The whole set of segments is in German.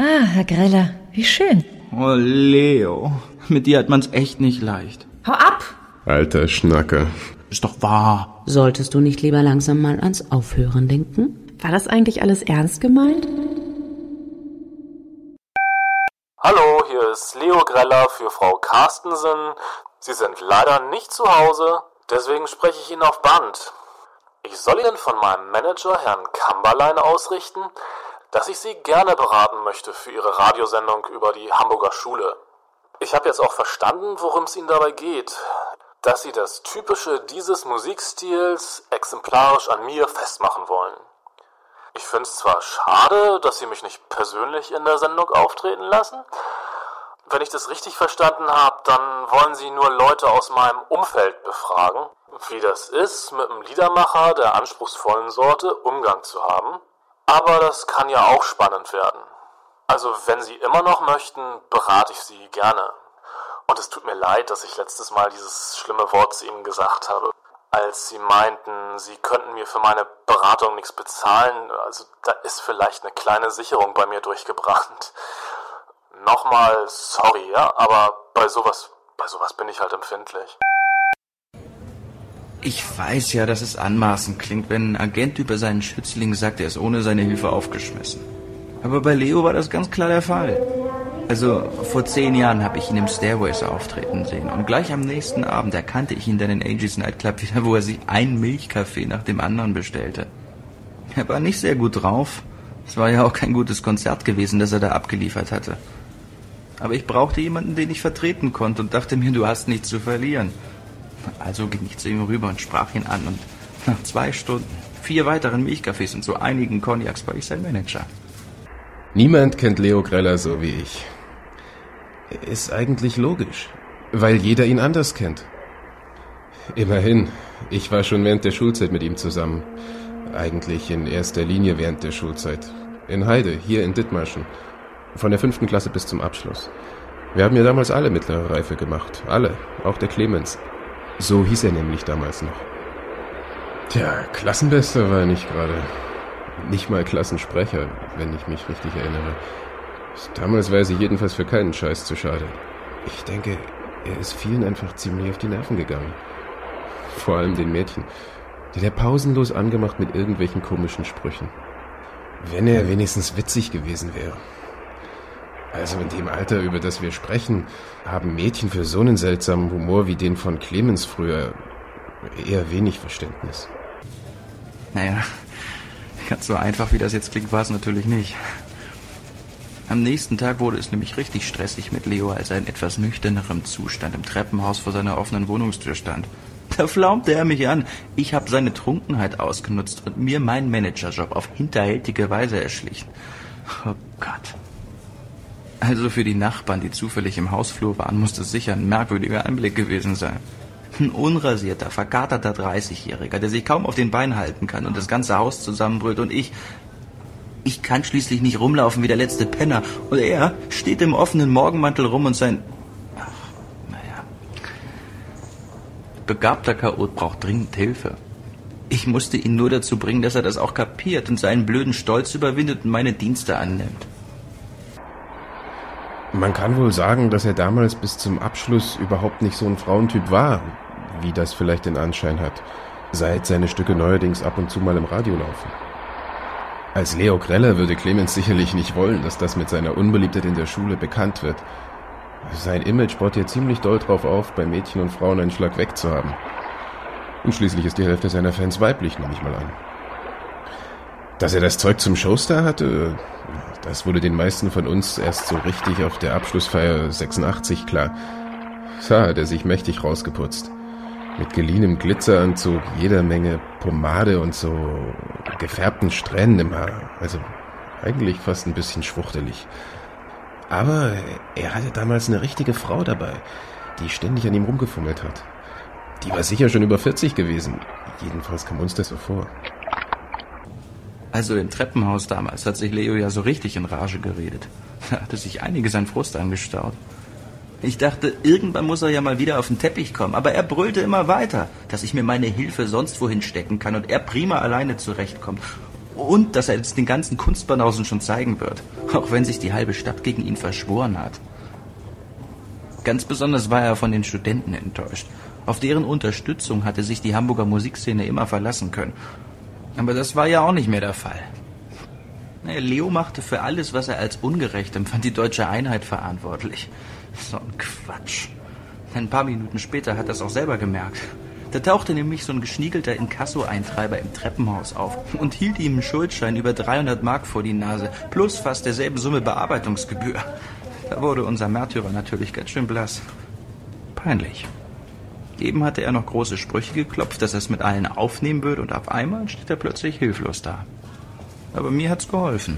Herr Greller, wie schön. Oh, Leo, mit dir hat man's echt nicht leicht. Hau ab! Alter Schnacker. Ist doch wahr. Solltest du nicht lieber langsam mal ans Aufhören denken? War das eigentlich alles ernst gemeint? Hallo, hier ist Leo Greller für Frau Carstensen. Sie sind leider nicht zu Hause, deswegen spreche ich Ihnen auf Band. Ich soll Ihnen von meinem Manager, Herrn Kamberlein, ausrichten, dass ich Sie gerne beraten möchte für Ihre Radiosendung über die Hamburger Schule. Ich habe jetzt auch verstanden, worum es Ihnen dabei geht. Dass Sie das Typische dieses Musikstils exemplarisch an mir festmachen wollen. Ich finde es zwar schade, dass Sie mich nicht persönlich in der Sendung auftreten lassen. Wenn ich das richtig verstanden habe, dann wollen Sie nur Leute aus meinem Umfeld befragen, wie das ist, mit einem Liedermacher der anspruchsvollen Sorte Umgang zu haben. Aber das kann ja auch spannend werden. Also wenn Sie immer noch möchten, berate ich Sie gerne. Und es tut mir leid, dass ich letztes Mal dieses schlimme Wort zu Ihnen gesagt habe. Als Sie meinten, Sie könnten mir für meine Beratung nichts bezahlen, also da ist vielleicht eine kleine Sicherung bei mir durchgebrannt. Nochmal sorry, ja, aber bei sowas bin ich halt empfindlich. Ich weiß ja, dass es anmaßend klingt, wenn ein Agent über seinen Schützling sagt, er ist ohne seine Hilfe aufgeschmissen. Aber bei Leo war das ganz klar der Fall. Also, vor 10 Jahren habe ich ihn im Stairways auftreten sehen. Und gleich am nächsten Abend erkannte ich ihn dann in Angie's Nightclub wieder, wo er sich einen Milchkaffee nach dem anderen bestellte. Er war nicht sehr gut drauf. Es war ja auch kein gutes Konzert gewesen, das er da abgeliefert hatte. Aber ich brauchte jemanden, den ich vertreten konnte und dachte mir, du hast nichts zu verlieren. Also ging ich zu ihm rüber und sprach ihn an. Und nach 2 Stunden, 4 weiteren Milchkaffees und so einigen Cognacs war ich sein Manager. Niemand kennt Leo Greller so wie ich. Ist eigentlich logisch, weil jeder ihn anders kennt. Immerhin, ich war schon während der Schulzeit mit ihm zusammen. Eigentlich in erster Linie während der Schulzeit. In Heide, hier in Dithmarschen. Von der 5. Klasse bis zum Abschluss. Wir haben ja damals alle mittlere Reife gemacht. Alle, auch der Clemens. So hieß er nämlich damals noch. Tja, Klassenbester war er nicht gerade. Nicht mal Klassensprecher, wenn ich mich richtig erinnere. Damals war er sich jedenfalls für keinen Scheiß zu schade. Ich denke, er ist vielen einfach ziemlich auf die Nerven gegangen. Vor allem den Mädchen, die der pausenlos angemacht mit irgendwelchen komischen Sprüchen. Wenn er wenigstens witzig gewesen wäre. Also in dem Alter, über das wir sprechen, haben Mädchen für so einen seltsamen Humor wie den von Clemens früher eher wenig Verständnis. Naja, ganz so einfach, wie das jetzt klingt, war es natürlich nicht. Am nächsten Tag wurde es nämlich richtig stressig mit Leo, als er in etwas nüchternerem Zustand im Treppenhaus vor seiner offenen Wohnungstür stand. Da flaumte er mich an. Ich habe seine Trunkenheit ausgenutzt und mir meinen Managerjob auf hinterhältige Weise erschlichen. Oh Gott. Also für die Nachbarn, die zufällig im Hausflur waren, muss das sicher ein merkwürdiger Anblick gewesen sein. Ein unrasierter, verkaterter 30-Jähriger, der sich kaum auf den Beinen halten kann und das ganze Haus zusammenbrüllt. Und ich kann schließlich nicht rumlaufen wie der letzte Penner. Und er steht im offenen Morgenmantel rum und sein... Begabter Chaot braucht dringend Hilfe. Ich musste ihn nur dazu bringen, dass er das auch kapiert und seinen blöden Stolz überwindet und meine Dienste annimmt. Man kann wohl sagen, dass er damals bis zum Abschluss überhaupt nicht so ein Frauentyp war, wie das vielleicht den Anschein hat, seit seine Stücke neuerdings ab und zu mal im Radio laufen. Als Leo Greller würde Clemens sicherlich nicht wollen, dass das mit seiner Unbeliebtheit in der Schule bekannt wird. Sein Image baut ja ziemlich doll drauf auf, bei Mädchen und Frauen einen Schlag wegzuhaben. Und schließlich ist die Hälfte seiner Fans weiblich, nehme ich mal an. Dass er das Zeug zum Showstar hatte, das wurde den meisten von uns erst so richtig auf der Abschlussfeier 86 klar. Da hat er sich mächtig rausgeputzt. Mit geliehenem Glitzeranzug, jeder Menge Pomade und so gefärbten Strähnen im Haar. Also eigentlich fast ein bisschen schwuchtelig. Aber er hatte damals eine richtige Frau dabei, die ständig an ihm rumgefummelt hat. Die war sicher schon über 40 gewesen. Jedenfalls kam uns das so vor. Also im Treppenhaus damals hat sich Leo ja so richtig in Rage geredet. Da hatte sich einiges an Frust angestaut. Ich dachte, irgendwann muss er ja mal wieder auf den Teppich kommen. Aber er brüllte immer weiter, dass ich mir meine Hilfe sonst wohin stecken kann und er prima alleine zurechtkommt. Und dass er es den ganzen Kunstbanausen schon zeigen wird, auch wenn sich die halbe Stadt gegen ihn verschworen hat. Ganz besonders war er von den Studenten enttäuscht. Auf deren Unterstützung hatte sich die Hamburger Musikszene immer verlassen können. Aber das war ja auch nicht mehr der Fall. Leo machte für alles, was er als ungerecht empfand, die deutsche Einheit verantwortlich. So ein Quatsch. Ein paar Minuten später hat er es auch selber gemerkt. Da tauchte nämlich so ein geschniegelter Inkasso-Eintreiber im Treppenhaus auf und hielt ihm einen Schuldschein über 300 Mark vor die Nase, plus fast derselben Summe Bearbeitungsgebühr. Da wurde unser Märtyrer natürlich ganz schön blass. Peinlich. Eben hatte er noch große Sprüche geklopft, dass er es mit allen aufnehmen würde, und auf einmal steht er plötzlich hilflos da. Aber mir hat's geholfen.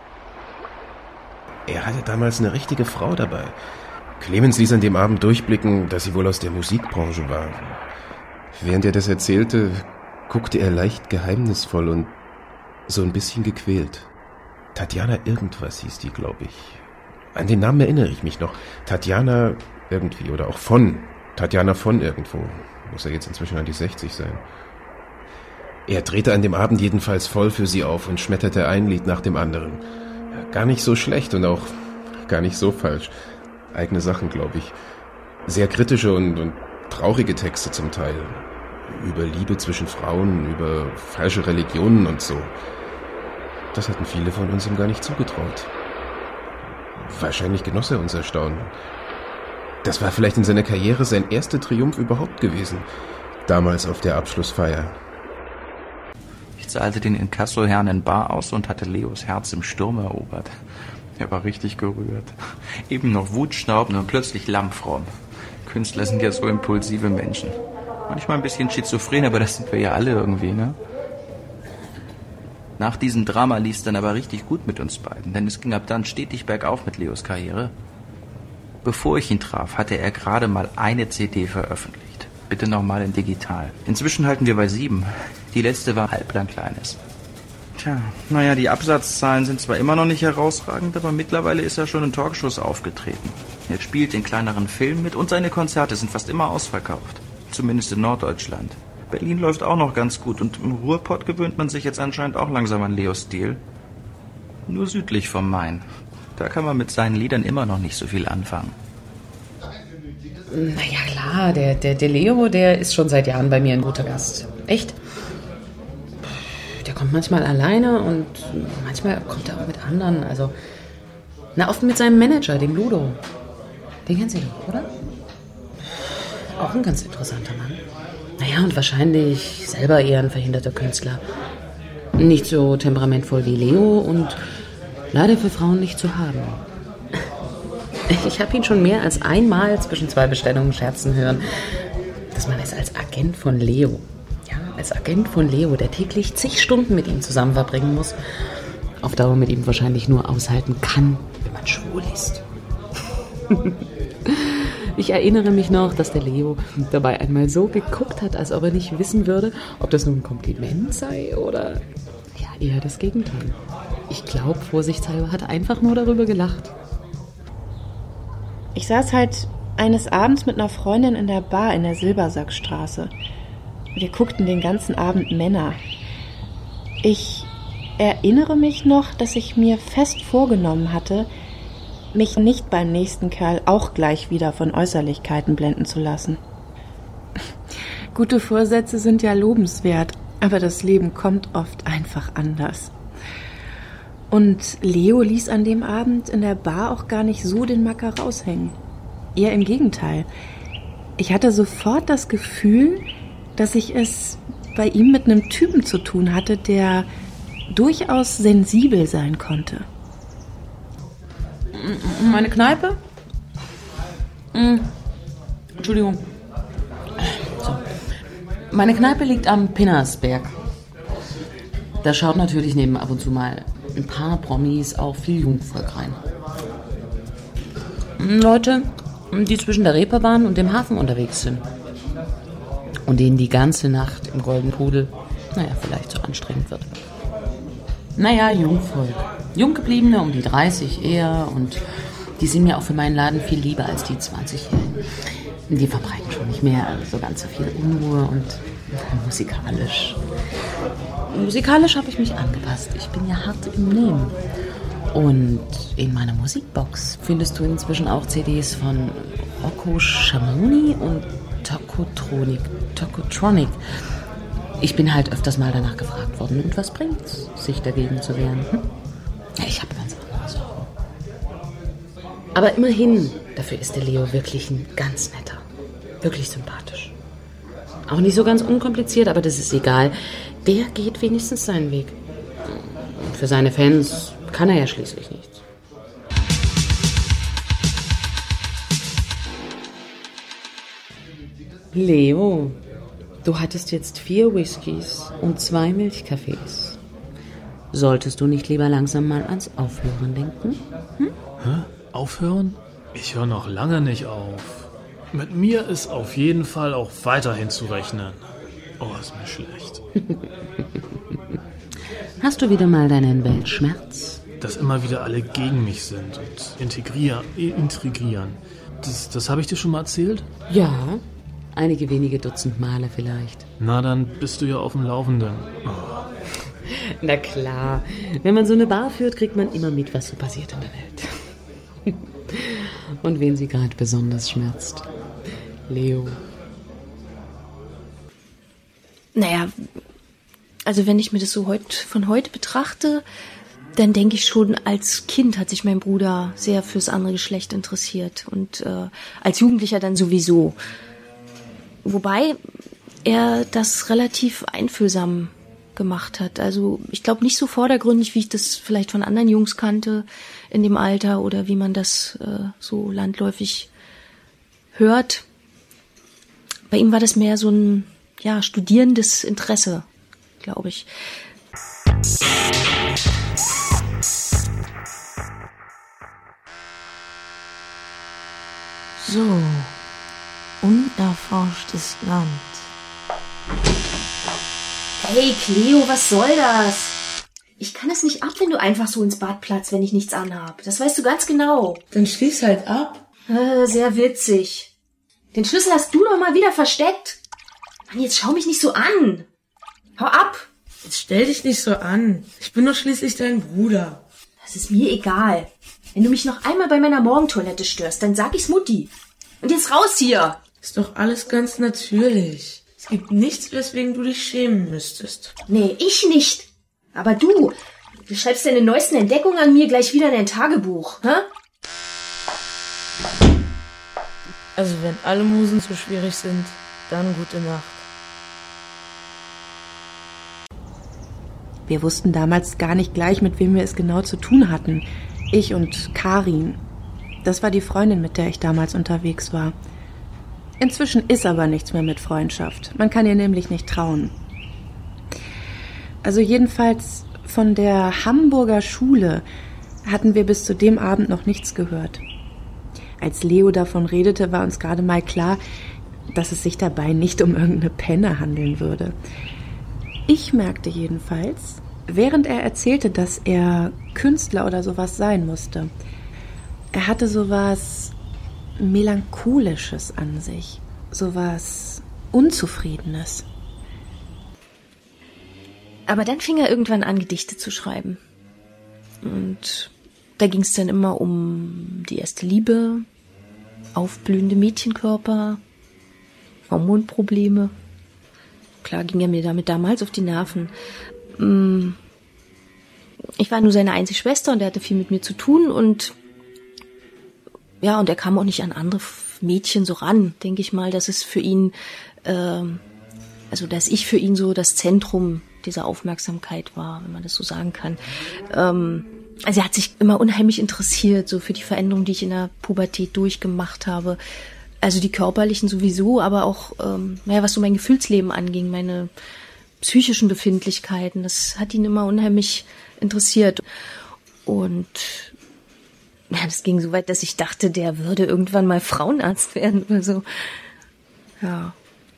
Er hatte damals eine richtige Frau dabei. Clemens ließ an dem Abend durchblicken, dass sie wohl aus der Musikbranche war. Während er das erzählte, guckte er leicht geheimnisvoll und so ein bisschen gequält. Tatjana irgendwas hieß die, glaube ich. An den Namen erinnere ich mich noch. Tatjana irgendwie oder auch von. Tatjana von irgendwo. Muss er jetzt inzwischen an die 60 sein. Er drehte an dem Abend jedenfalls voll für sie auf und schmetterte ein Lied nach dem anderen. Gar nicht so schlecht und auch gar nicht so falsch. Eigene Sachen, glaube ich. Sehr kritische und traurige Texte zum Teil. Über Liebe zwischen Frauen, über falsche Religionen und so. Das hatten viele von uns ihm gar nicht zugetraut. Wahrscheinlich genoss er unser Staunen. Das war vielleicht in seiner Karriere sein erster Triumph überhaupt gewesen. Damals auf der Abschlussfeier. Ich zahlte den Inkasso-Herrn in bar aus und hatte Leos Herz im Sturm erobert. Er war richtig gerührt. Eben noch wutschnaubend und plötzlich lammfromm. Künstler sind ja so impulsive Menschen. Manchmal ein bisschen schizophren, aber das sind wir ja alle irgendwie, ne? Nach diesem Drama lief es dann aber richtig gut mit uns beiden, denn es ging ab dann stetig bergauf mit Leos Karriere. Bevor ich ihn traf, hatte er gerade mal eine CD veröffentlicht. Bitte nochmal in digital. Inzwischen halten wir bei 7. Die letzte war halblang kleines. Tja, naja, die Absatzzahlen sind zwar immer noch nicht herausragend, aber mittlerweile ist er schon in Talkshows aufgetreten. Er spielt in kleineren Filmen mit und seine Konzerte sind fast immer ausverkauft. Zumindest in Norddeutschland. Berlin läuft auch noch ganz gut und im Ruhrpott gewöhnt man sich jetzt anscheinend auch langsam an Leos Stil. Nur südlich vom Main. Da kann man mit seinen Liedern immer noch nicht so viel anfangen. Naja, klar, der Leo, der ist schon seit Jahren bei mir ein guter Gast. Echt? Der kommt manchmal alleine und manchmal kommt er auch mit anderen. Also, oft mit seinem Manager, dem Ludo. Den kennen Sie doch, oder? Auch ein ganz interessanter Mann. Naja, und wahrscheinlich selber eher ein verhinderter Künstler. Nicht so temperamentvoll wie Leo und leider für Frauen nicht zu haben. Ich habe ihn schon mehr als einmal zwischen 2 Bestellungen scherzen hören, dass man es als Agent von Leo, als Agent von Leo, der täglich zig Stunden mit ihm zusammen verbringen muss, auf Dauer mit ihm wahrscheinlich nur aushalten kann, wenn man schwul ist. Ich erinnere mich noch, dass der Leo dabei einmal so geguckt hat, als ob er nicht wissen würde, ob das nun ein Kompliment sei oder eher das Gegenteil. Ich glaube, vorsichtshalber hat er einfach nur darüber gelacht. Ich saß halt eines Abends mit einer Freundin in der Bar in der Silbersackstraße. Wir guckten den ganzen Abend Männer. Ich erinnere mich noch, dass ich mir fest vorgenommen hatte, mich nicht beim nächsten Kerl auch gleich wieder von Äußerlichkeiten blenden zu lassen. Gute Vorsätze sind ja lobenswert, aber das Leben kommt oft einfach anders. Und Leo ließ an dem Abend in der Bar auch gar nicht so den Macker raushängen. Eher im Gegenteil. Ich hatte sofort das Gefühl, dass ich es bei ihm mit einem Typen zu tun hatte, der durchaus sensibel sein konnte. Meine Kneipe? Entschuldigung. So. Meine Kneipe liegt am Pinnersberg. Da schaut natürlich neben ab und zu mal ein paar Promis auch viel Jungvolk rein. Leute, die zwischen der Reeperbahn und dem Hafen unterwegs sind. Und denen die ganze Nacht im Golden Pudel, vielleicht so anstrengend wird. Jungvolk. Junggebliebene um die 30 eher und die sind mir auch für meinen Laden viel lieber als die 20-Jährigen. Die verbreiten schon nicht mehr so ganz so viel Unruhe und musikalisch. musikalisch habe ich mich angepasst. Ich bin ja hart im Nehmen. Und in meiner Musikbox findest du inzwischen auch CDs von Rocco Schamoni und Tokotronic. Ich bin halt öfters mal danach gefragt worden. Und was bringt's, sich dagegen zu wehren? Ja, ich habe ganz andere Sorgen. Aber immerhin, dafür ist der Leo wirklich ein ganz netter. Wirklich sympathisch. Auch nicht so ganz unkompliziert, aber das ist egal. Der geht wenigstens seinen Weg. Und für seine Fans kann er ja schließlich nichts. Leo, du hattest jetzt 4 Whiskys und 2 Milchkaffees. Solltest du nicht lieber langsam mal ans Aufhören denken? Hä? Aufhören? Ich höre noch lange nicht auf. Mit mir ist auf jeden Fall auch weiterhin zu rechnen. Oh, ist mir schlecht. Hast du wieder mal deinen Weltschmerz? Dass immer wieder alle gegen mich sind und intrigieren. Das habe ich dir schon mal erzählt? Ja, einige wenige Dutzend Male vielleicht. Na, dann bist du ja auf dem Laufenden. Oh. Na klar, wenn man so eine Bar führt, kriegt man immer mit, was so passiert in der Welt. Und wen sie gerade besonders schmerzt. Leo. Naja, also wenn ich mir das so von heute betrachte, dann denke ich schon, als Kind hat sich mein Bruder sehr fürs andere Geschlecht interessiert und als Jugendlicher dann sowieso. Wobei er das relativ einfühlsam gemacht hat. Also ich glaube nicht so vordergründig, wie ich das vielleicht von anderen Jungs kannte in dem Alter oder wie man das so landläufig hört. Bei ihm war das mehr so ein studierendes Interesse, glaube ich. So, unerforschtes Land. Hey Cleo, was soll das? Ich kann es nicht ab, wenn du einfach so ins Bad platzt, wenn ich nichts anhab. Das weißt du ganz genau. Dann schließ halt ab. Sehr witzig. Den Schlüssel hast du doch mal wieder versteckt. Mann, jetzt schau mich nicht so an. Hau ab. Jetzt stell dich nicht so an. Ich bin doch schließlich dein Bruder. Das ist mir egal. Wenn du mich noch einmal bei meiner Morgentoilette störst, dann sag ich's Mutti. Und jetzt raus hier. Ist doch alles ganz natürlich. Es gibt nichts, weswegen du dich schämen müsstest. Nee, ich nicht. Aber du schreibst deine neuesten Entdeckungen an mir gleich wieder in dein Tagebuch, hä? Also wenn alle Musen zu schwierig sind, dann gute Nacht. Wir wussten damals gar nicht gleich, mit wem wir es genau zu tun hatten. Ich und Karin. Das war die Freundin, mit der ich damals unterwegs war. Inzwischen ist aber nichts mehr mit Freundschaft. Man kann ihr nämlich nicht trauen. Also jedenfalls von der Hamburger Schule hatten wir bis zu dem Abend noch nichts gehört. Als Leo davon redete, war uns gerade mal klar, dass es sich dabei nicht um irgendeine Penne handeln würde. Ich merkte jedenfalls, während er erzählte, dass er Künstler oder sowas sein musste. Er hatte sowas Melancholisches an sich, sowas Unzufriedenes. Aber dann fing er irgendwann an, Gedichte zu schreiben. Und da ging es dann immer um die erste Liebe, aufblühende Mädchenkörper, Hormonprobleme. Klar ging er mir damit damals auf die Nerven. Ich war nur seine einzige Schwester und er hatte viel mit mir zu tun und er kam auch nicht an andere Mädchen so ran, denke ich mal, dass es für ihn, dass ich für ihn so das Zentrum dieser Aufmerksamkeit war, wenn man das so sagen kann. Also er hat sich immer unheimlich interessiert, so für die Veränderungen, die ich in der Pubertät durchgemacht habe. Also die körperlichen sowieso, aber auch, was so mein Gefühlsleben anging, meine psychischen Befindlichkeiten, das hat ihn immer unheimlich interessiert. Und das ging so weit, dass ich dachte, der würde irgendwann mal Frauenarzt werden oder so. Ja.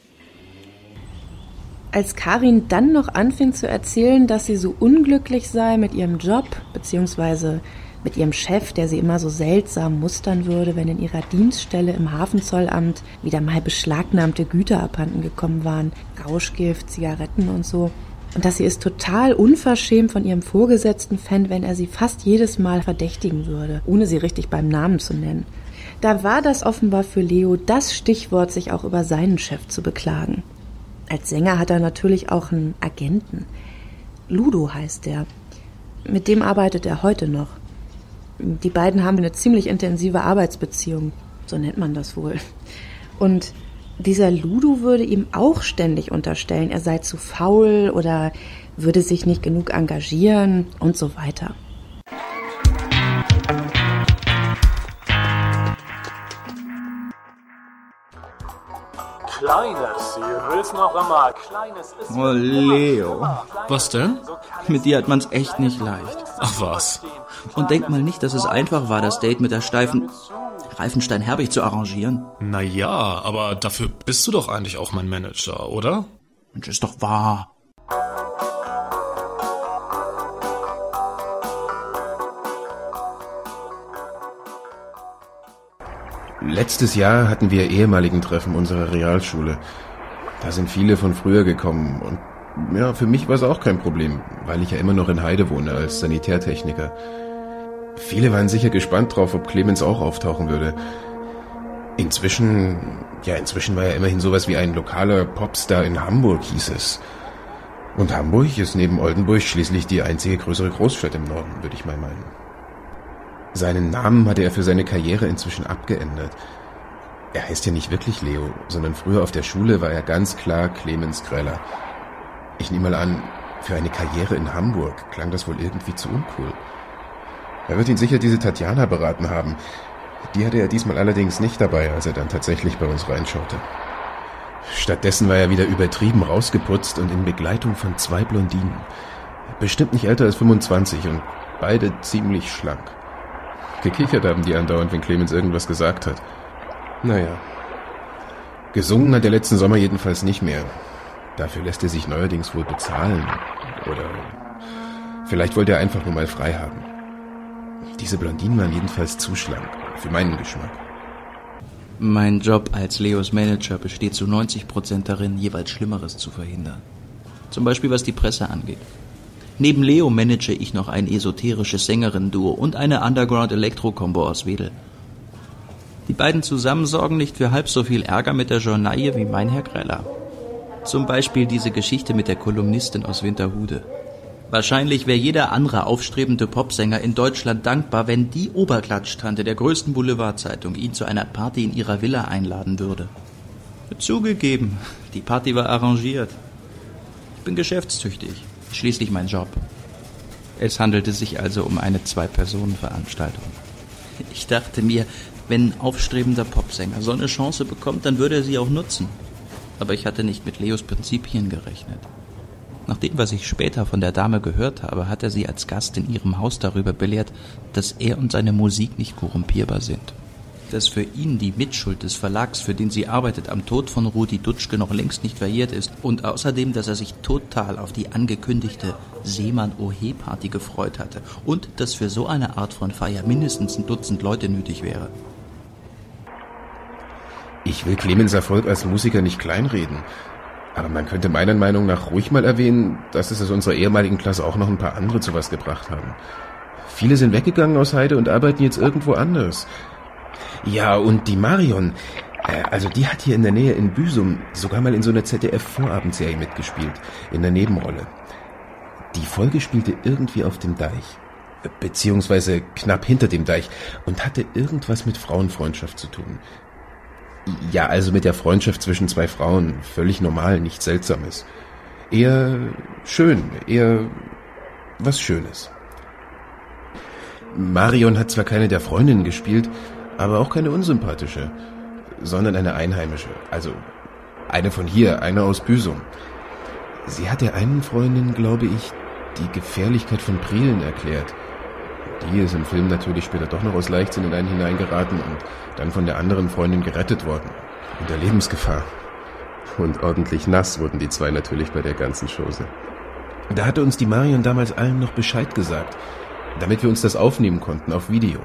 Als Karin dann noch anfing zu erzählen, dass sie so unglücklich sei mit ihrem Job, beziehungsweise mit ihrem Chef, der sie immer so seltsam mustern würde, wenn in ihrer Dienststelle im Hafenzollamt wieder mal beschlagnahmte Güter abhanden gekommen waren, Rauschgift, Zigaretten und so, Und dass sie es total unverschämt von ihrem Vorgesetzten fände, wenn er sie fast jedes Mal verdächtigen würde, ohne sie richtig beim Namen zu nennen. Da war das offenbar für Leo das Stichwort, sich auch über seinen Chef zu beklagen. Als Sänger hat er natürlich auch einen Agenten. Ludo heißt der. Mit dem arbeitet er heute noch. Die beiden haben eine ziemlich intensive Arbeitsbeziehung, so nennt man das wohl. Und dieser Ludo würde ihm auch ständig unterstellen, er sei zu faul oder würde sich nicht genug engagieren und so weiter. Kleines, sie will's noch einmal. Kleines ist... Oh, Leo. Was denn? Mit dir hat man's echt nicht leicht. Ach was. Und denk mal nicht, dass es einfach war, das Date mit der steifen Reifenstein-Herbig zu arrangieren. Naja, aber dafür bist du doch eigentlich auch mein Manager, oder? Mensch, ist doch wahr. Letztes Jahr hatten wir ehemaligen Treffen unserer Realschule. Da sind viele von früher gekommen und ja, für mich war es auch kein Problem, weil ich ja immer noch in Heide wohne als Sanitärtechniker. Viele waren sicher gespannt drauf, ob Clemens auch auftauchen würde. Inzwischen war er immerhin sowas wie ein lokaler Popstar in Hamburg, hieß es. Und Hamburg ist neben Oldenburg schließlich die einzige größere Großstadt im Norden, würde ich mal meinen. Seinen Namen hatte er für seine Karriere inzwischen abgeändert. Er heißt ja nicht wirklich Leo, sondern früher auf der Schule war er ganz klar Clemens Greller. Ich nehme mal an, für eine Karriere in Hamburg klang das wohl irgendwie zu uncool. Er wird ihn sicher diese Tatjana beraten haben. Die hatte er diesmal allerdings nicht dabei, als er dann tatsächlich bei uns reinschaute. Stattdessen war er wieder übertrieben rausgeputzt und in Begleitung von 2 Blondinen. Bestimmt nicht älter als 25 und beide ziemlich schlank. Gekichert haben die andauernd, wenn Clemens irgendwas gesagt hat. Naja. Gesungen hat er letzten Sommer jedenfalls nicht mehr. Dafür lässt er sich neuerdings wohl bezahlen. Oder vielleicht wollte er einfach nur mal frei haben. Diese Blondinen waren jedenfalls zu schlank, für meinen Geschmack. Mein Job als Leos Manager besteht zu 90% darin, jeweils Schlimmeres zu verhindern. Zum Beispiel was die Presse angeht. Neben Leo manage ich noch ein esoterisches Sängerinnen-Duo und eine Underground-Elektro-Kombo aus Wedel. Die beiden zusammen sorgen nicht für halb so viel Ärger mit der Journaille wie mein Herr Greller. Zum Beispiel diese Geschichte mit der Kolumnistin aus Winterhude. Wahrscheinlich wäre jeder andere aufstrebende Popsänger in Deutschland dankbar, wenn die Oberklatsch-Tante der größten Boulevardzeitung ihn zu einer Party in ihrer Villa einladen würde. Zugegeben, die Party war arrangiert. Ich bin geschäftstüchtig, schließlich mein Job. Es handelte sich also um eine 2-Personen-Veranstaltung. Ich dachte mir, wenn ein aufstrebender Popsänger so eine Chance bekommt, dann würde er sie auch nutzen. Aber ich hatte nicht mit Leos Prinzipien gerechnet. Nach dem, was ich später von der Dame gehört habe, hat er sie als Gast in ihrem Haus darüber belehrt, dass er und seine Musik nicht korrumpierbar sind. Dass für ihn die Mitschuld des Verlags, für den sie arbeitet, am Tod von Rudi Dutschke noch längst nicht verjährt ist. Und außerdem, dass er sich total auf die angekündigte Seemann-Ohe-Party gefreut hatte. Und dass für so eine Art von Feier mindestens 1 Dutzend Leute nötig wäre. Ich will Clemens Erfolg als Musiker nicht kleinreden. Aber man könnte meiner Meinung nach ruhig mal erwähnen, dass es aus unserer ehemaligen Klasse auch noch ein paar andere zu was gebracht haben. Viele sind weggegangen aus Heide und arbeiten jetzt irgendwo anders. Ja, und die Marion, also die hat hier in der Nähe in Büsum sogar mal in so einer ZDF-Vorabendserie mitgespielt, in der Nebenrolle. Die Folge spielte irgendwie auf dem Deich, beziehungsweise knapp hinter dem Deich und hatte irgendwas mit Frauenfreundschaft zu tun. Ja, also mit der Freundschaft zwischen 2 Frauen, völlig normal, nichts Seltsames. Eher schön, eher was Schönes. Marion hat zwar keine der Freundinnen gespielt, aber auch keine unsympathische, sondern eine Einheimische, also eine von hier, eine aus Büsum. Sie hat der einen Freundin, glaube ich, die Gefährlichkeit von Prielen erklärt. Die ist im Film natürlich später doch noch aus Leichtsinn in einen hineingeraten und dann von der anderen Freundin gerettet worden. Unter Lebensgefahr. Und ordentlich nass wurden die 2 natürlich bei der ganzen Chose. Da hatte uns die Marion damals allen noch Bescheid gesagt, damit wir uns das aufnehmen konnten auf Video.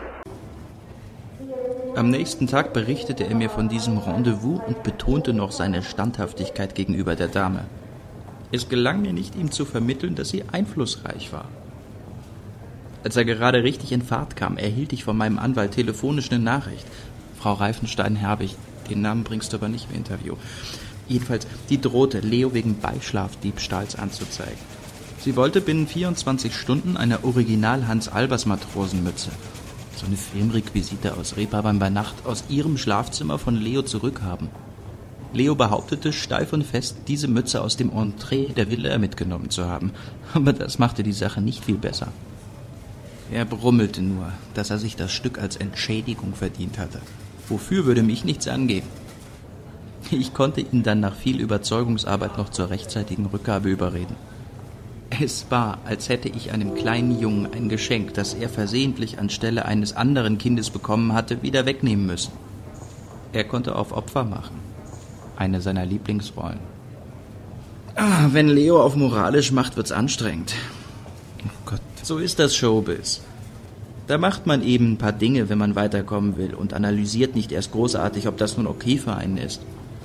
Am nächsten Tag berichtete er mir von diesem Rendezvous und betonte noch seine Standhaftigkeit gegenüber der Dame. Es gelang mir nicht, ihm zu vermitteln, dass sie einflussreich war. Als er gerade richtig in Fahrt kam, erhielt ich von meinem Anwalt telefonisch eine Nachricht. Frau Reifenstein-Herbig, den Namen bringst du aber nicht im Interview. Jedenfalls, die drohte, Leo wegen Beischlafdiebstahls anzuzeigen. Sie wollte binnen 24 Stunden eine Original-Hans-Albers-Matrosenmütze, so eine Filmrequisite aus Reeperbahn bei Nacht, aus ihrem Schlafzimmer von Leo zurückhaben. Leo behauptete steif und fest, diese Mütze aus dem Entree der Villa mitgenommen zu haben. Aber das machte die Sache nicht viel besser. Er brummelte nur, dass er sich das Stück als Entschädigung verdient hatte. Wofür würde mich nichts angehen. Ich konnte ihn dann nach viel Überzeugungsarbeit noch zur rechtzeitigen Rückgabe überreden. Es war, als hätte ich einem kleinen Jungen ein Geschenk, das er versehentlich anstelle eines anderen Kindes bekommen hatte, wieder wegnehmen müssen. Er konnte auf Opfer machen. Eine seiner Lieblingsrollen. Wenn Leo auf moralisch macht, wird's anstrengend. Oh Gott, so ist das Showbiz. Da macht man eben ein paar Dinge, wenn man weiterkommen will und analysiert nicht erst großartig, ob das nun okay für einen ist.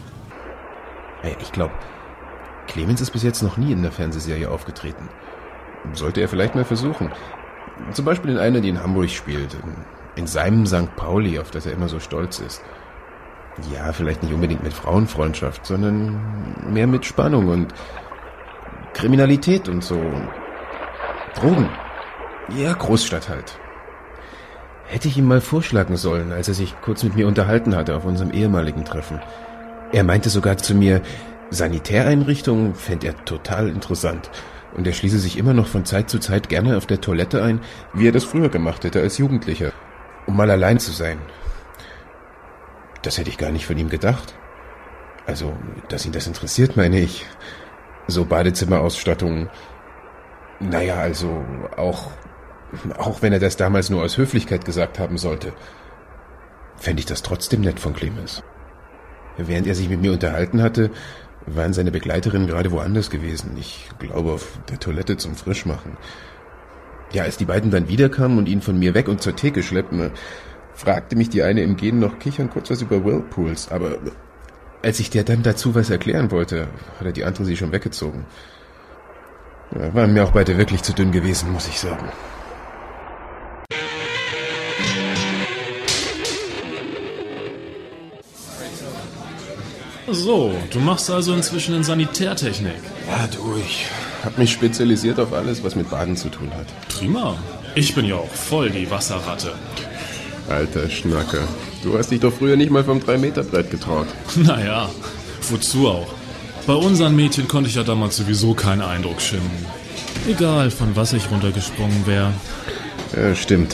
Ich glaube, Clemens ist bis jetzt noch nie in der Fernsehserie aufgetreten. Sollte er vielleicht mal versuchen. Zum Beispiel in einer, die in Hamburg spielt. In seinem St. Pauli, auf das er immer so stolz ist. Ja, vielleicht nicht unbedingt mit Frauenfreundschaft, sondern mehr mit Spannung und Kriminalität und so. Drogen. Ja, Großstadt halt. Hätte ich ihm mal vorschlagen sollen, als er sich kurz mit mir unterhalten hatte auf unserem ehemaligen Treffen. Er meinte sogar zu mir, Sanitäreinrichtungen fände er total interessant. Und er schließe sich immer noch von Zeit zu Zeit gerne auf der Toilette ein, wie er das früher gemacht hätte als Jugendlicher, um mal allein zu sein. Das hätte ich gar nicht von ihm gedacht. Also, dass ihn das interessiert, meine ich. So Badezimmerausstattung. Naja, also auch wenn er das damals nur aus Höflichkeit gesagt haben sollte, fände ich das trotzdem nett von Clemens. Während er sich mit mir unterhalten hatte, waren seine Begleiterinnen gerade woanders gewesen. Ich glaube, auf der Toilette zum Frischmachen. Ja, als die beiden dann wiederkamen und ihn von mir weg und zur Theke schleppten, fragte mich die eine im Gehen noch kichernd kurz was über Whirlpools. Aber als ich der dann dazu was erklären wollte, hat die andere sie schon weggezogen. Ja, waren mir auch beide wirklich zu dünn gewesen, muss ich sagen. So, du machst also inzwischen in Sanitärtechnik. Ja, du, ich habe mich spezialisiert auf alles, was mit Baden zu tun hat. Prima. Ich bin ja auch voll die Wasserratte. Alter Schnacker, du hast dich doch früher nicht mal vom 3-Meter-Brett getraut. Naja, wozu auch? Bei unseren Mädchen konnte ich ja damals sowieso keinen Eindruck schinden. Egal, von was ich runtergesprungen wäre. Ja, stimmt.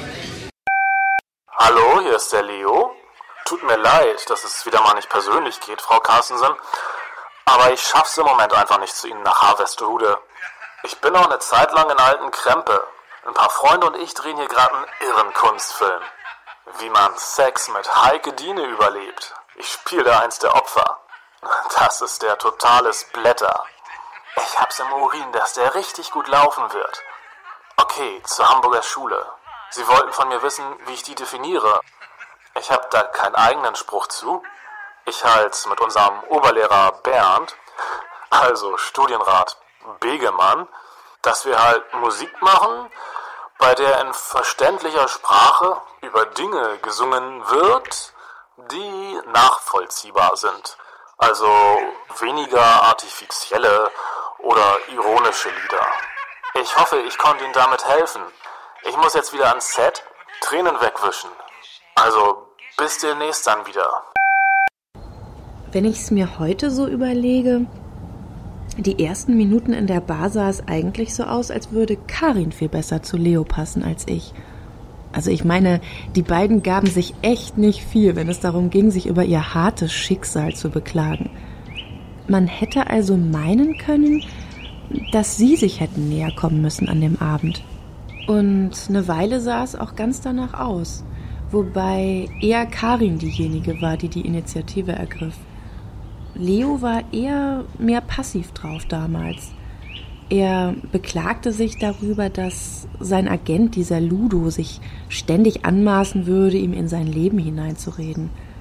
Hallo, hier ist der Leo. Tut mir leid, dass es wieder mal nicht persönlich geht, Frau Carstensen. Aber ich schaff's im Moment einfach nicht zu Ihnen nach Harvestehude. Ich bin noch eine Zeit lang in alten Krempe. Ein paar Freunde und ich drehen hier gerade einen irren Kunstfilm. Wie man Sex mit Heike Diene überlebt. Ich spiele da eins der Opfer. Das ist der totale Splatter. Ich hab's im Urin, dass der richtig gut laufen wird. Okay, zur Hamburger Schule. Sie wollten von mir wissen, wie ich die definiere. Ich habe da keinen eigenen Spruch zu. Ich halte mit unserem Oberlehrer Bernd, also Studienrat Begemann, dass wir halt Musik machen, bei der in verständlicher Sprache über Dinge gesungen wird, die nachvollziehbar sind. Also weniger artifizielle oder ironische Lieder. Ich hoffe, ich konnte Ihnen damit helfen. Ich muss jetzt wieder ans Set, Tränen wegwischen. Also, bis demnächst dann wieder. Wenn ich es mir heute so überlege, die ersten Minuten in der Bar sah es eigentlich so aus, als würde Karin viel besser zu Leo passen als ich. Also ich meine, die beiden gaben sich echt nicht viel, wenn es darum ging, sich über ihr hartes Schicksal zu beklagen. Man hätte also meinen können, dass sie sich hätten näher kommen müssen an dem Abend. Und eine Weile sah es auch ganz danach aus. Wobei eher Karin diejenige war, die die Initiative ergriff. Leo war eher mehr passiv drauf damals. Er beklagte sich darüber, dass sein Agent, dieser Ludo, sich ständig anmaßen würde, ihm in sein Leben hineinzureden.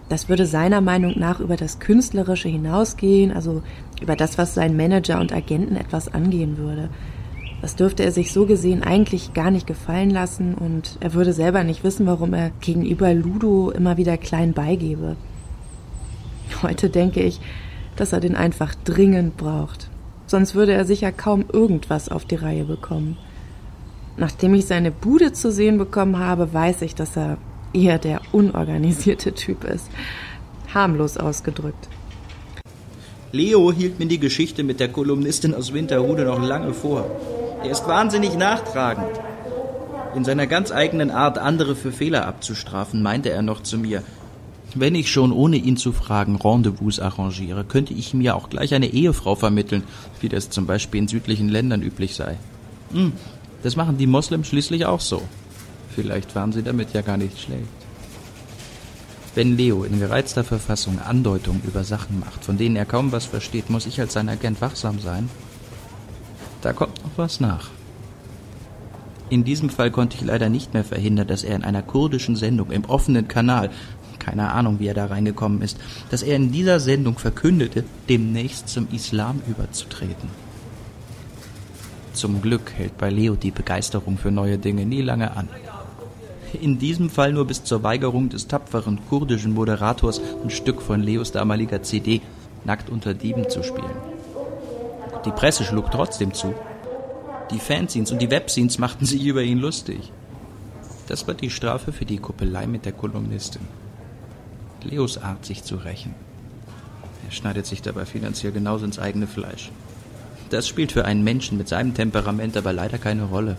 Das würde seiner Meinung nach über das Künstlerische hinausgehen, also über das, was seinen Manager und Agenten etwas angehen würde. Das dürfte er sich so gesehen eigentlich gar nicht gefallen lassen und er würde selber nicht wissen, warum er gegenüber Ludo immer wieder klein beigebe. Heute denke ich, dass er den einfach dringend braucht. Sonst würde er sicher kaum irgendwas auf die Reihe bekommen. Nachdem ich seine Bude zu sehen bekommen habe, weiß ich, dass er eher der unorganisierte Typ ist. Harmlos ausgedrückt. Leo hielt mir die Geschichte mit der Kolumnistin aus Winterhude noch lange vor. Er ist wahnsinnig nachtragend. In seiner ganz eigenen Art, andere für Fehler abzustrafen, meinte er noch zu mir: Wenn ich schon ohne ihn zu fragen Rendezvous arrangiere, könnte ich mir auch gleich eine Ehefrau vermitteln, wie das zum Beispiel in südlichen Ländern üblich sei. Das machen die Moslems schließlich auch so. Vielleicht waren sie damit ja gar nicht schlecht. Wenn Leo in gereizter Verfassung Andeutungen über Sachen macht, von denen er kaum was versteht, muss ich als sein Agent wachsam sein. Da kommt noch was nach. In diesem Fall konnte ich leider nicht mehr verhindern, dass er in einer kurdischen Sendung im offenen Kanal, keine Ahnung, wie er da reingekommen ist, dass er in dieser Sendung verkündete, demnächst zum Islam überzutreten. Zum Glück hält bei Leo die Begeisterung für neue Dinge nie lange an. In diesem Fall nur bis zur Weigerung des tapferen kurdischen Moderators, ein Stück von Leos damaliger CD Nackt unter Dieben zu spielen. Die Presse schlug trotzdem zu. Die Fanzines und die Webzines machten sich über ihn lustig. Das war die Strafe für die Kuppelei mit der Kolumnistin. Leos Art, sich zu rächen. Er schneidet sich dabei finanziell genauso ins eigene Fleisch. Das spielt für einen Menschen mit seinem Temperament aber leider keine Rolle.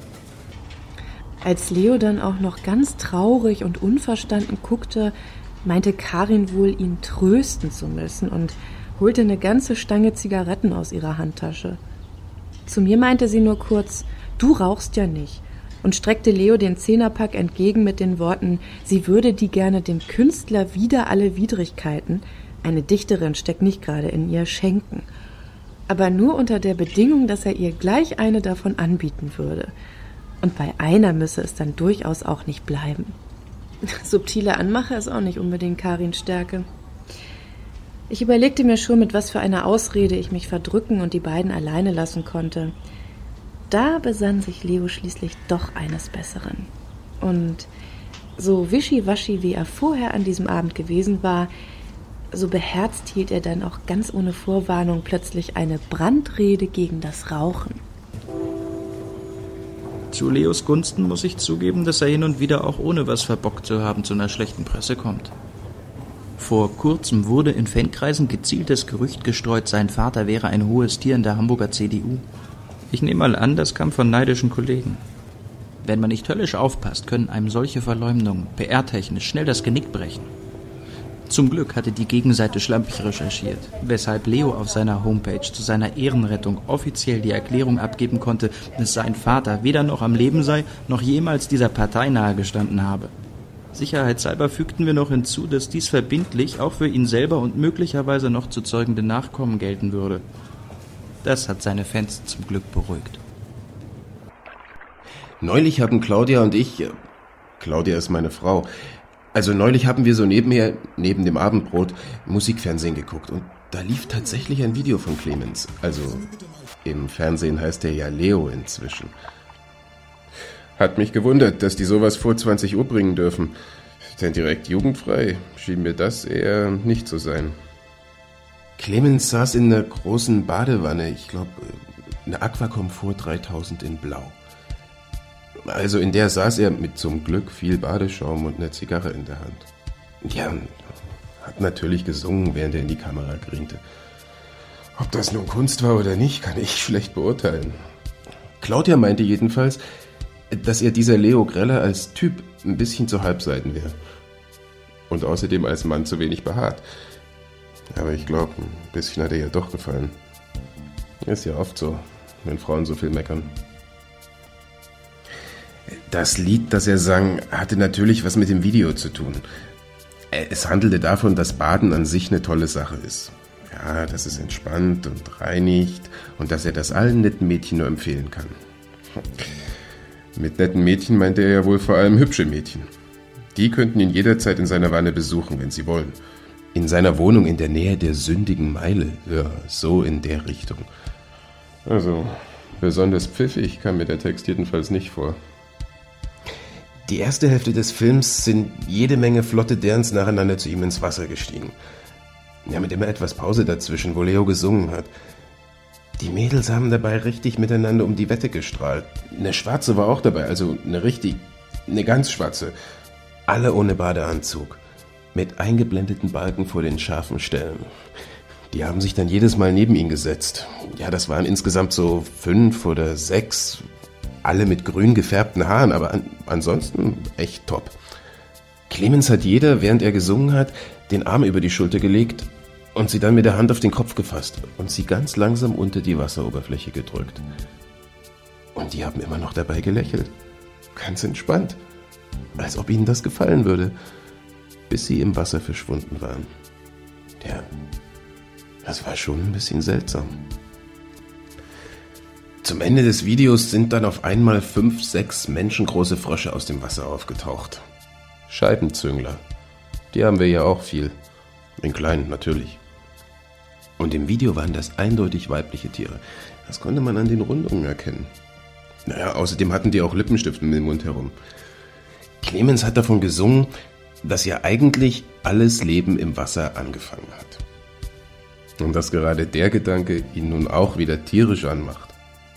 Als Leo dann auch noch ganz traurig und unverstanden guckte, meinte Karin wohl, ihn trösten zu müssen und holte eine ganze Stange Zigaretten aus ihrer Handtasche. Zu mir meinte sie nur kurz: Du rauchst ja nicht, und streckte Leo den Zehnerpack entgegen mit den Worten, sie würde die gerne dem Künstler wider alle Widrigkeiten, eine Dichterin steckt nicht gerade in ihr, schenken. Aber nur unter der Bedingung, dass er ihr gleich eine davon anbieten würde. Und bei einer müsse es dann durchaus auch nicht bleiben. Subtile Anmache ist auch nicht unbedingt Karins Stärke. Ich überlegte mir schon, mit was für einer Ausrede ich mich verdrücken und die beiden alleine lassen konnte. Da besann sich Leo schließlich doch eines Besseren. Und so wischiwaschi, wie er vorher an diesem Abend gewesen war, so beherzt hielt er dann auch ganz ohne Vorwarnung plötzlich eine Brandrede gegen das Rauchen. Zu Leos Gunsten muss ich zugeben, dass er hin und wieder auch ohne was verbockt zu haben zu einer schlechten Presse kommt. Vor kurzem wurde in Fankreisen gezieltes Gerücht gestreut, sein Vater wäre ein hohes Tier in der Hamburger CDU. Ich nehme mal an, das kam von neidischen Kollegen. Wenn man nicht höllisch aufpasst, können einem solche Verleumdungen PR-technisch schnell das Genick brechen. Zum Glück hatte die Gegenseite schlampig recherchiert, weshalb Leo auf seiner Homepage zu seiner Ehrenrettung offiziell die Erklärung abgeben konnte, dass sein Vater weder noch am Leben sei, noch jemals dieser Partei nahegestanden habe. Sicherheitshalber fügten wir noch hinzu, dass dies verbindlich auch für ihn selber und möglicherweise noch zu zeugende Nachkommen gelten würde. Das hat seine Fans zum Glück beruhigt. Neulich haben Claudia und ich, Claudia ist meine Frau, also neulich haben wir so nebenher, neben dem Abendbrot, Musikfernsehen geguckt und da lief tatsächlich ein Video von Clemens. Also im Fernsehen heißt er ja Leo inzwischen. Hat mich gewundert, dass die sowas vor 20 Uhr bringen dürfen. Denn direkt jugendfrei schien mir das eher nicht zu sein. Clemens saß in einer großen Badewanne, ich glaube eine Aquacomfort 3000 in Blau. Also in der saß er mit zum Glück viel Badeschaum und einer Zigarre in der Hand. Ja, hat natürlich gesungen, während er in die Kamera griente. Ob das nun Kunst war oder nicht, kann ich schlecht beurteilen. Claudia meinte jedenfalls, dass er dieser Leo Greller als Typ ein bisschen zu halbseiten wäre. Und außerdem als Mann zu wenig behaart. Aber ich glaube, ein bisschen hat er ihr doch gefallen. Ist ja oft so, wenn Frauen so viel meckern. Das Lied, das er sang, hatte natürlich was mit dem Video zu tun. Es handelte davon, dass Baden an sich eine tolle Sache ist. Ja, dass es entspannt und reinigt und dass er das allen netten Mädchen nur empfehlen kann. Mit netten Mädchen meinte er ja wohl vor allem hübsche Mädchen. Die könnten ihn jederzeit in seiner Wanne besuchen, wenn sie wollen. In seiner Wohnung in der Nähe der sündigen Meile. Ja, so in der Richtung. Also, besonders pfiffig kam mir der Text jedenfalls nicht vor. Die erste Hälfte des Films sind jede Menge flotte Derns nacheinander zu ihm ins Wasser gestiegen. Ja, mit immer etwas Pause dazwischen, wo Leo gesungen hat. Die Mädels haben dabei richtig miteinander um die Wette gestrahlt. Eine Schwarze war auch dabei, also eine ganz Schwarze. Alle ohne Badeanzug. Mit eingeblendeten Balken vor den scharfen Stellen. Die haben sich dann jedes Mal neben ihn gesetzt. Ja, das waren insgesamt so 5 oder 6, alle mit grün gefärbten Haaren, aber ansonsten echt top. Clemens hat jeder, während er gesungen hat, den Arm über die Schulter gelegt und sie dann mit der Hand auf den Kopf gefasst und sie ganz langsam unter die Wasseroberfläche gedrückt. Und die haben immer noch dabei gelächelt. Ganz entspannt. Als ob ihnen das gefallen würde. Bis sie im Wasser verschwunden waren. Ja, das war schon ein bisschen seltsam. Zum Ende des Videos sind dann auf einmal 5, 6 menschengroße Frösche aus dem Wasser aufgetaucht. Scheibenzüngler. Die haben wir ja auch viel. In kleinen natürlich. Und im Video waren das eindeutig weibliche Tiere. Das konnte man an den Rundungen erkennen. Naja, außerdem hatten die auch Lippenstift im Mund herum. Clemens hat davon gesungen, dass ja eigentlich alles Leben im Wasser angefangen hat. Und dass gerade der Gedanke ihn nun auch wieder tierisch anmacht.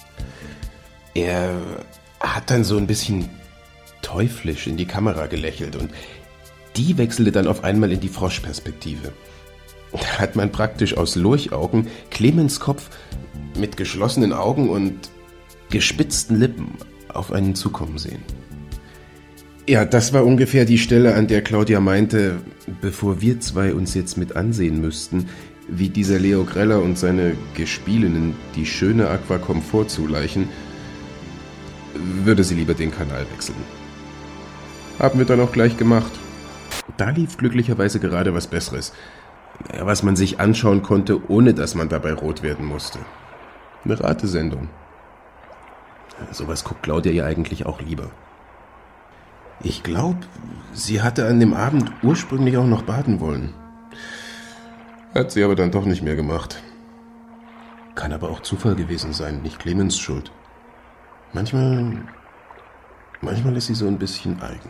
Er hat dann so ein bisschen teuflisch in die Kamera gelächelt und die wechselte dann auf einmal in die Froschperspektive. Da hat man praktisch aus Lurchaugen Clemens Kopf mit geschlossenen Augen und gespitzten Lippen auf einen zukommen sehen. Ja, das war ungefähr die Stelle, an der Claudia meinte, bevor wir zwei uns jetzt mit ansehen müssten, wie dieser Leo Greller und seine Gespielinnen die schöne Aquacomfort zuleichen, würde sie lieber den Kanal wechseln. Haben wir dann auch gleich gemacht. Da lief glücklicherweise gerade was Besseres, was man sich anschauen konnte, ohne dass man dabei rot werden musste. Eine Ratesendung. Sowas guckt Claudia ja eigentlich auch lieber. Ich glaube, sie hatte an dem Abend ursprünglich auch noch baden wollen. Hat sie aber dann doch nicht mehr gemacht. Kann aber auch Zufall gewesen sein, nicht Clemens Schuld. Manchmal ist sie so ein bisschen eigen.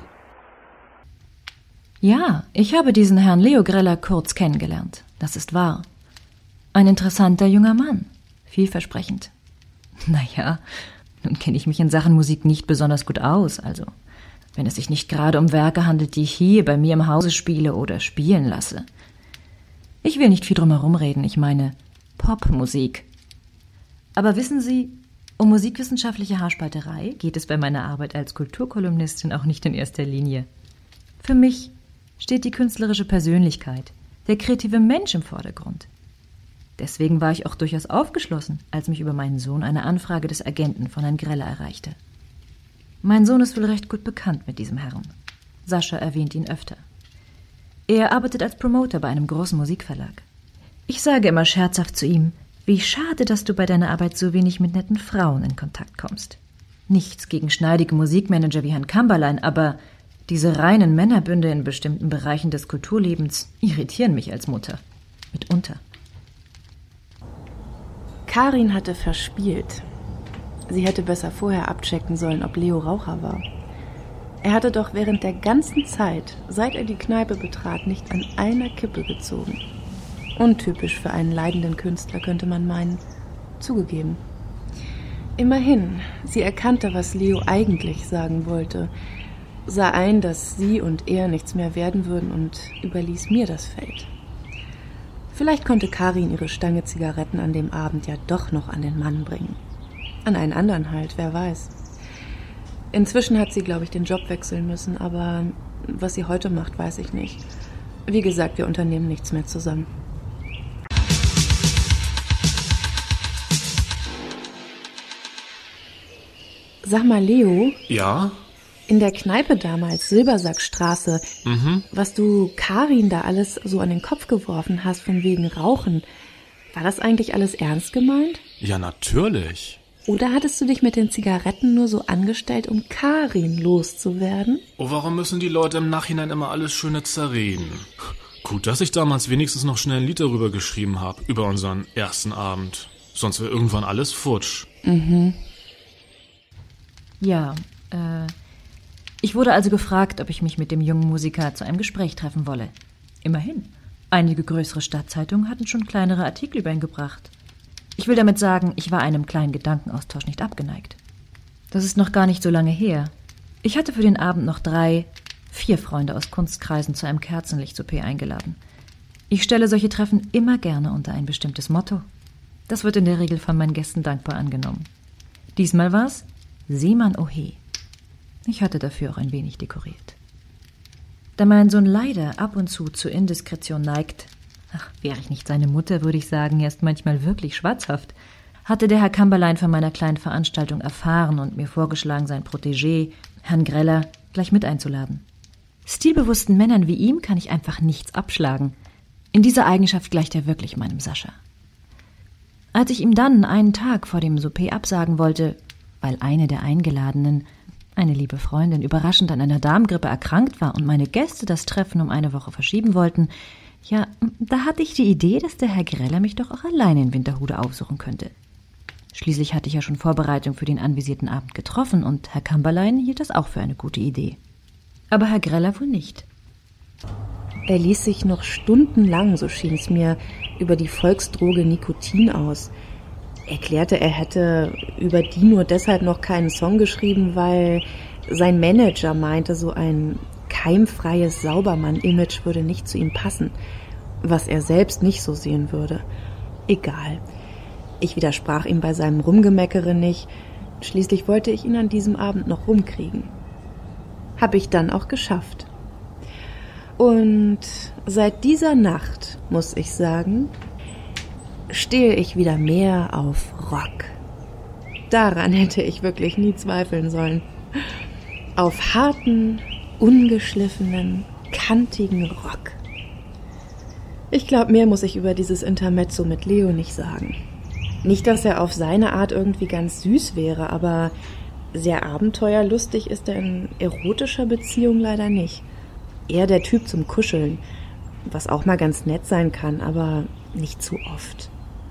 Ja, ich habe diesen Herrn Leo Greller kurz kennengelernt. Das ist wahr. Ein interessanter junger Mann. Vielversprechend. Naja, nun kenne ich mich in Sachen Musik nicht besonders gut aus, also wenn es sich nicht gerade um Werke handelt, die ich hier bei mir im Hause spiele oder spielen lasse. Ich will nicht viel drum herum reden, ich meine Popmusik. Aber wissen Sie, um musikwissenschaftliche Haarspalterei geht es bei meiner Arbeit als Kulturkolumnistin auch nicht in erster Linie. Für mich steht die künstlerische Persönlichkeit, der kreative Mensch im Vordergrund. Deswegen war ich auch durchaus aufgeschlossen, als mich über meinen Sohn eine Anfrage des Agenten von Herrn Greller erreichte. Mein Sohn ist wohl recht gut bekannt mit diesem Herrn. Sascha erwähnt ihn öfter. Er arbeitet als Promoter bei einem großen Musikverlag. Ich sage immer scherzhaft zu ihm, wie schade, dass du bei deiner Arbeit so wenig mit netten Frauen in Kontakt kommst. Nichts gegen schneidige Musikmanager wie Herrn Kamberlein, aber diese reinen Männerbünde in bestimmten Bereichen des Kulturlebens irritieren mich als Mutter. Mitunter. Karin hatte verspielt. Sie hätte besser vorher abchecken sollen, ob Leo Raucher war. Er hatte doch während der ganzen Zeit, seit er die Kneipe betrat, nicht an einer Kippe gezogen. Untypisch für einen leidenden Künstler, könnte man meinen. Zugegeben. Immerhin, sie erkannte, was Leo eigentlich sagen wollte, sah ein, dass sie und er nichts mehr werden würden und überließ mir das Feld. Vielleicht konnte Karin ihre Stange Zigaretten an dem Abend ja doch noch an den Mann bringen. An einen anderen halt, wer weiß. Inzwischen hat sie, glaube ich, den Job wechseln müssen, aber was sie heute macht, weiß ich nicht. Wie gesagt, wir unternehmen nichts mehr zusammen. Sag mal, Leo. Ja? In der Kneipe damals, Silbersackstraße, was du Karin da alles so an den Kopf geworfen hast, von wegen Rauchen, war das eigentlich alles ernst gemeint? Ja, natürlich. Oder hattest du dich mit den Zigaretten nur so angestellt, um Karin loszuwerden? Oh, warum müssen die Leute im Nachhinein immer alles Schöne zerreden? Gut, dass ich damals wenigstens noch schnell ein Lied darüber geschrieben habe, über unseren ersten Abend. Sonst wäre irgendwann alles futsch. Mhm. Ja, ich wurde also gefragt, ob ich mich mit dem jungen Musiker zu einem Gespräch treffen wolle. Immerhin. Einige größere Stadtzeitungen hatten schon kleinere Artikel über ihn gebracht. Ich will damit sagen, ich war einem kleinen Gedankenaustausch nicht abgeneigt. Das ist noch gar nicht so lange her. Ich hatte für den Abend noch 3, 4 Freunde aus Kunstkreisen zu einem Kerzenlicht-Souper eingeladen. Ich stelle solche Treffen immer gerne unter ein bestimmtes Motto. Das wird in der Regel von meinen Gästen dankbar angenommen. Diesmal war es Seemann Ohe. Ich hatte dafür auch ein wenig dekoriert. Da mein Sohn leider ab und zu zur Indiskretion neigt, wäre ich nicht seine Mutter, würde ich sagen, er ist manchmal wirklich schwatzhaft, hatte der Herr Kamberlein von meiner kleinen Veranstaltung erfahren und mir vorgeschlagen, sein Protégé, Herrn Greller, gleich mit einzuladen. Stilbewussten Männern wie ihm kann ich einfach nichts abschlagen. In dieser Eigenschaft gleicht er wirklich meinem Sascha. Als ich ihm dann einen Tag vor dem Souper absagen wollte, weil eine der Eingeladenen, eine liebe Freundin, überraschend an einer Darmgrippe erkrankt war und meine Gäste das Treffen um eine Woche verschieben wollten, ja, da hatte ich die Idee, dass der Herr Greller mich doch auch alleine in Winterhude aufsuchen könnte. Schließlich hatte ich ja schon Vorbereitung für den anvisierten Abend getroffen und Herr Kamberlein hielt das auch für eine gute Idee. Aber Herr Greller wohl nicht. Er ließ sich noch stundenlang, so schien es mir, über die Volksdroge Nikotin aus. Erklärte, er hätte über die nur deshalb noch keinen Song geschrieben, weil sein Manager meinte, so ein keimfreies Saubermann-Image würde nicht zu ihm passen, was er selbst nicht so sehen würde. Egal. Ich widersprach ihm bei seinem Rumgemeckere nicht. Schließlich wollte ich ihn an diesem Abend noch rumkriegen. Hab ich dann auch geschafft. Und seit dieser Nacht, muss ich sagen, stehe ich wieder mehr auf Rock. Daran hätte ich wirklich nie zweifeln sollen. Auf harten, ungeschliffenen, kantigen Rock. Ich glaube, mehr muss ich über dieses Intermezzo mit Leo nicht sagen. Nicht, dass er auf seine Art irgendwie ganz süß wäre, aber sehr abenteuerlustig ist er in erotischer Beziehung leider nicht. Eher der Typ zum Kuscheln, was auch mal ganz nett sein kann, aber nicht zu oft.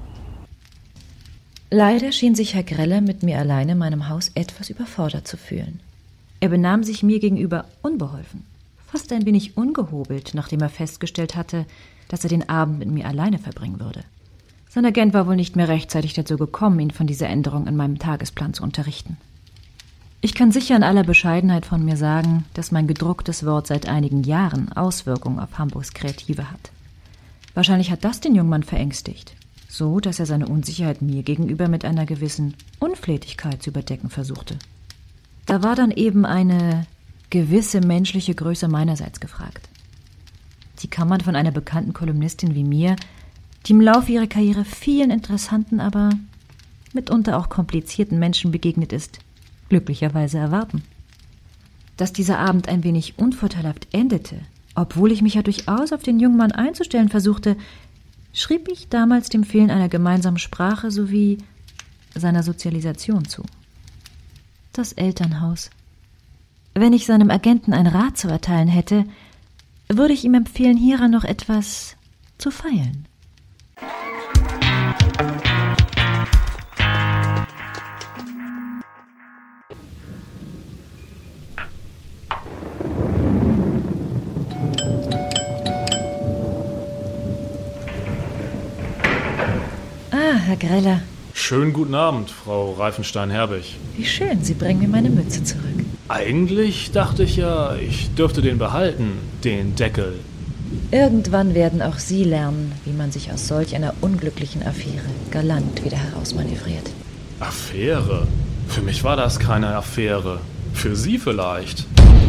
Leider schien sich Herr Greller mit mir allein in meinem Haus etwas überfordert zu fühlen. Er benahm sich mir gegenüber unbeholfen, fast ein wenig ungehobelt, nachdem er festgestellt hatte, dass er den Abend mit mir alleine verbringen würde. Sein Agent war wohl nicht mehr rechtzeitig dazu gekommen, ihn von dieser Änderung in meinem Tagesplan zu unterrichten. Ich kann sicher in aller Bescheidenheit von mir sagen, dass mein gedrucktes Wort seit einigen Jahren Auswirkungen auf Hamburgs Kreative hat. Wahrscheinlich hat das den jungen Mann verängstigt, so dass er seine Unsicherheit mir gegenüber mit einer gewissen Unflätigkeit zu überdecken versuchte. Da war dann eben eine gewisse menschliche Größe meinerseits gefragt. Die kann man von einer bekannten Kolumnistin wie mir, die im Laufe ihrer Karriere vielen interessanten, aber mitunter auch komplizierten Menschen begegnet ist, glücklicherweise erwarten. Dass dieser Abend ein wenig unvorteilhaft endete, obwohl ich mich ja durchaus auf den jungen Mann einzustellen versuchte, schrieb ich damals dem Fehlen einer gemeinsamen Sprache sowie seiner Sozialisation zu. Das Elternhaus. Wenn ich seinem Agenten einen Rat zu erteilen hätte, würde ich ihm empfehlen, hieran noch etwas zu feilen. Herr Greller. Schönen guten Abend, Frau Reifenstein-Herbig. Wie schön, Sie bringen mir meine Mütze zurück. Eigentlich dachte ich ja, ich dürfte den behalten, den Deckel. Irgendwann werden auch Sie lernen, wie man sich aus solch einer unglücklichen Affäre galant wieder herausmanövriert. Affäre? Für mich war das keine Affäre. Für Sie vielleicht.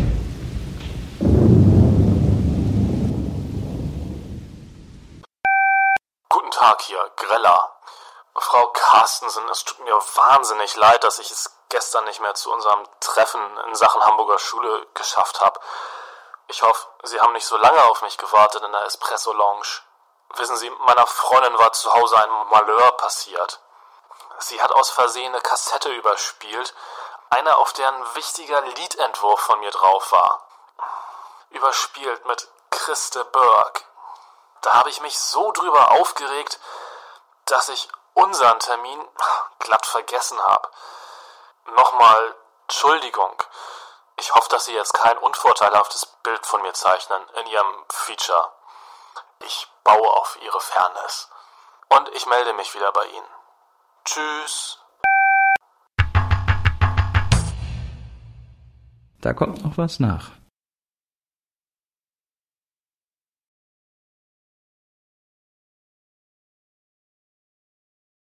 Guten Tag hier, Greller. Frau Carstensen, es tut mir wahnsinnig leid, dass ich es gestern nicht mehr zu unserem Treffen in Sachen Hamburger Schule geschafft habe. Ich hoffe, Sie haben nicht so lange auf mich gewartet in der Espresso-Lounge. Wissen Sie, meiner Freundin war zu Hause ein Malheur passiert. Sie hat aus Versehen eine Kassette überspielt, eine, auf der ein wichtiger Liedentwurf von mir drauf war. Überspielt mit Christe Berg. Da habe ich mich so drüber aufgeregt, dass ich unseren Termin glatt vergessen habe. Nochmal Entschuldigung. Ich hoffe, dass Sie jetzt kein unvorteilhaftes Bild von mir zeichnen in Ihrem Feature. Ich baue auf Ihre Fairness. Und ich melde mich wieder bei Ihnen. Tschüss. Da kommt noch was nach.